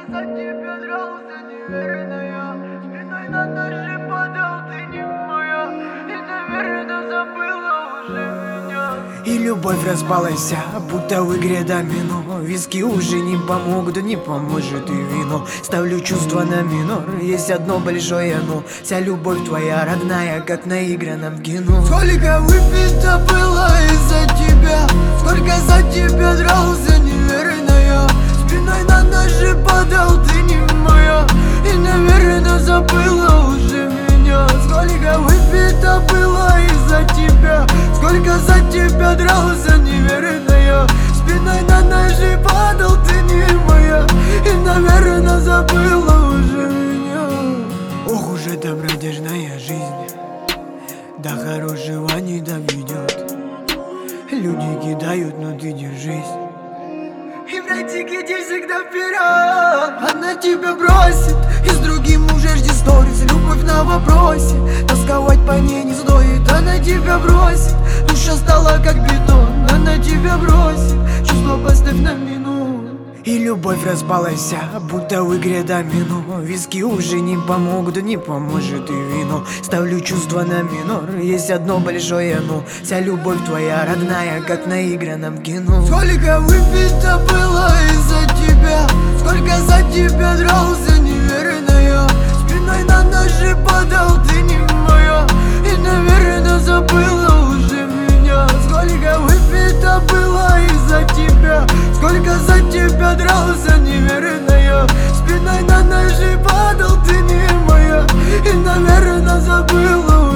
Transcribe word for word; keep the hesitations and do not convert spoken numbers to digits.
за тебя дрался, неверная. Спиной на ножи падал, ты не моя. И, наверное, забыла уже меня. И любовь распалась, будто в игре домино. Виски уже не помогут, да не поможет и вино. Ставлю чувства на минор, есть одно большое но. Вся любовь твоя родная, как наигранном кино. Сколько выпито было из-за тебя, сколько за тебя дрался, неверная. Спиной на ножи падал, ты не моя. И, наверное, забыла уже меня. Сколько выпито было из-за тебя, сколько за тебя дрался, неверная. Спиной на ножи падал, ты не моя. И, наверное, забыла уже меня. Ох уж эта бродяжная жизнь, до хорошего не доведет. Люди кидают, но ты держись. И братик, иди всегда вперед. Она тебя бросит, и с другим уже жди сторис. Любовь на вопросе, тосковать по ней не стоит. Она тебя бросит, душа стала как бетон. Она тебя бросит, чувство поставь на минуту. И любовь распалась, будто в игре домино. Виски уже не помогут, да не поможет и вино. Ставлю чувства на минор, есть одно большое но. Вся любовь твоя родная, как наигранном кино. Сколько выпито было из-за тебя, сколько за тебя дрался, неверная. Спиной на ножи падал, ты не моя. И, наверное, забыла уже меня. Сколько выпито было из-за тебя, сколько за тебя дрался, неверная. Спиной на ножи падал, ты не моя. И, наверное, забыла